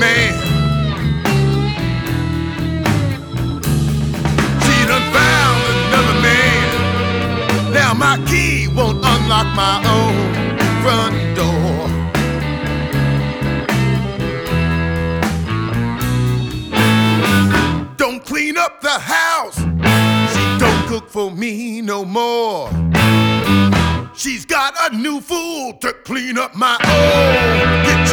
man. She done found another man. Now my key won't unlock my own front door. Don't clean up the house. She don't cook for me no more. She's got a new fool to clean up my old kitchen.